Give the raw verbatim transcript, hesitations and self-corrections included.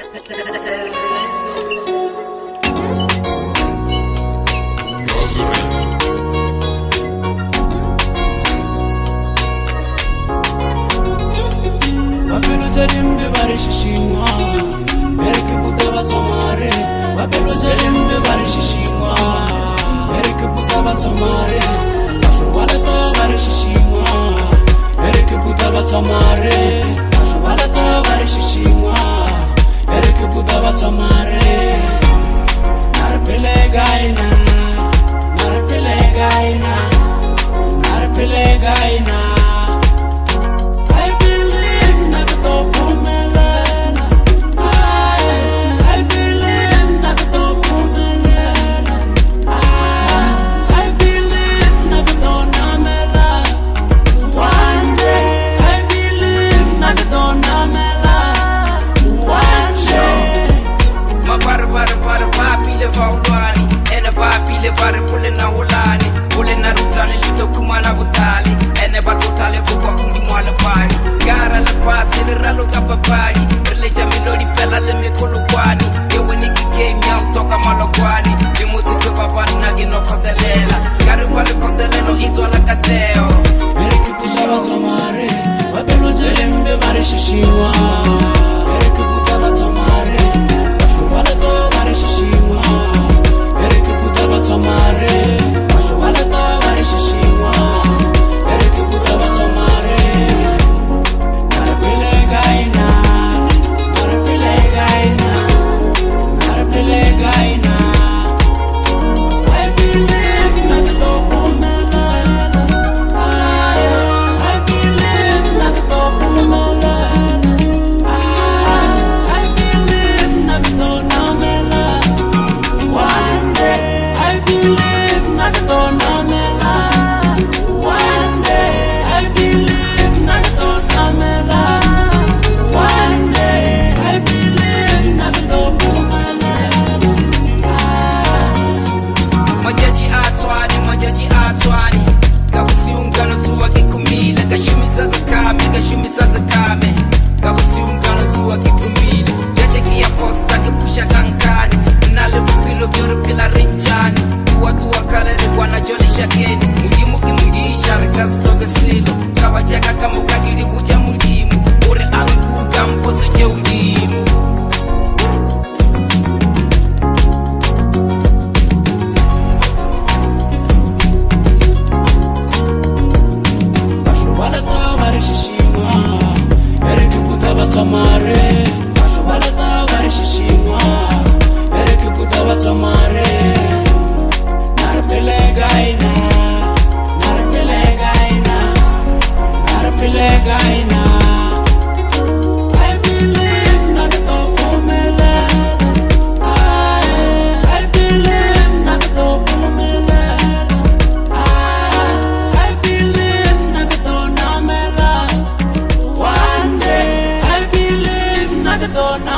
Zelimbe barishishingwa Mereke buda batomare Babelo zelimbe barishishingwa Mereke buda batomare Ashwalata barishishingwa Mereke buda batomare Ashwalata barishishingwa Mereke buda batomare Narpele gaina Narpele gaina Narpele gaina Bare pule na ulani pule na rutani lito kumana butali ene bar butali bukwa kundi mwale pari gara la fasi ralo kapapari rele jamilori fela le mikulu kwani yewe niki game ya utoka malokwani ni muziki papa nagino kodelela gari pale kodeleno ito ala kateo mereki kushaba tomare wabelo zelembe bare shishiwa mereki kutaba tomare washubala to bare shishiwa mereki kutaba tomare washubala to bare shishiwa mereki kutaba tomare narapele gaina narapele gaina narapele gaina I believe nagado umelala I believe nagado umelala I believe nagado namela one day I believe nagado namela one day I believe nagado namela one day I believe nagado umelala majaji atwani majaji atwani kabusi ungano zuwa kikumile kashumi saza kame kashumi saza kame kabusi ungano zuwa kikumile yache kia fosta kipusha kankani nale bukilo gyoro pila rinjani watu wakalere wana joli shakeni mujimu kimujisha rekas toge silo kawajaka kama ukagiri buja mujimu ure angu kampo seje ujimu Ashwala ta barishishingwa Ereke buda batamare Ashwala ta barishishingwa Ereke buda batamare Narapele gaina Narapele gaina Narapele gaina I believe nagado umelala I believe nagado umelala I believe nagado namela one day I believe nagado namela